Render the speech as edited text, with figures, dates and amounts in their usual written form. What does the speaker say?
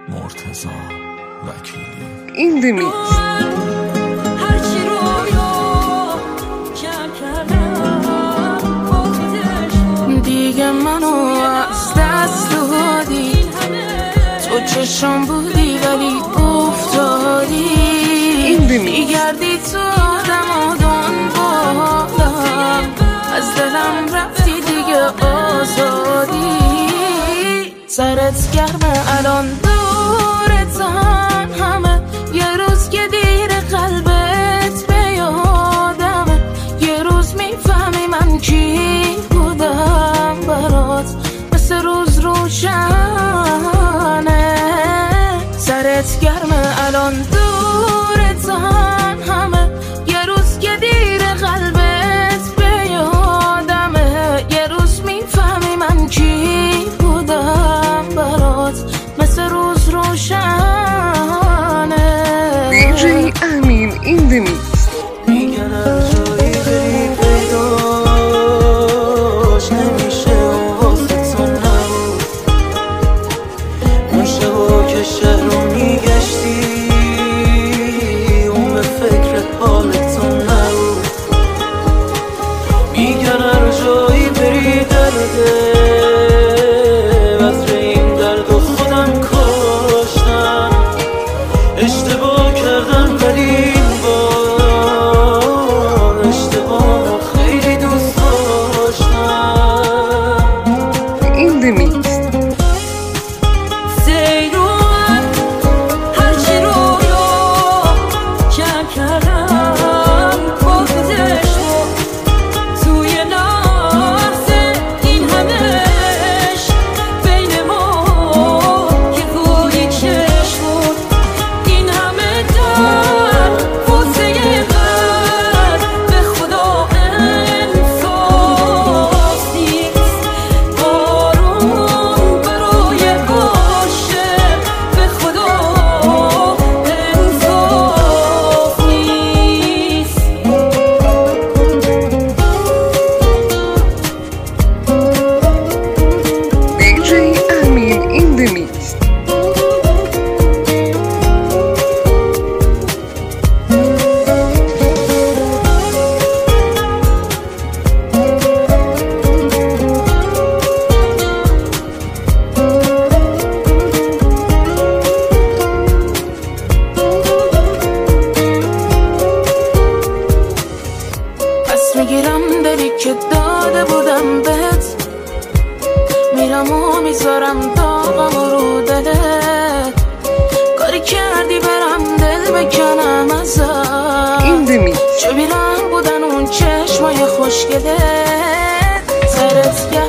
مرتضی وکیلی. این دمیکس هرچی رویا کم کردم دیگه منو از دست دادی، تو چشم بودی ولی افتادی، میگردی تو آدم و دنبالم، از دلم رفتی دیگه آزادی، سرت گرمه الان دورتم همه، یه روز که دیر قلبت به یادمه، یه روز میفهمی من کی بودم برات، مثل روز روشنه، سرت گرمه الان دورتم همه، یه روز که دیر قلبت به یادمه، یه روز میفهمی من کی بودم برات، مثل روز روشنه. دیجی امین این دمیکس. میگن از جایی بری پیداش نمیشه و واسه تو نبود، اون شبا که شهر رو میگشتی اون به فکر حال تو نبود، میگن از جایی بری درده وزر این درد و خودم کشتم، اشتباه کردم ولی این بار اشتباه خیلی دوست داشتم. این دمیکس سیرون هرچی رویا کم کردم خودش بود، توی لحظه این همش بین ما که گویی چشم بود، این همه در واسه قلب به خدا انصاف نیست، بارون برای عاشق به خدا انصاف نیست. دیجی امین این دمیکس. پس میگیرم دلی که داده بودم بهت، میرم و میذارم داغم رو دلت، کاری کردی برم دل بکنم ازت، این دمیکس چه بیرم بودن اون چشمای خوشگلت، سرت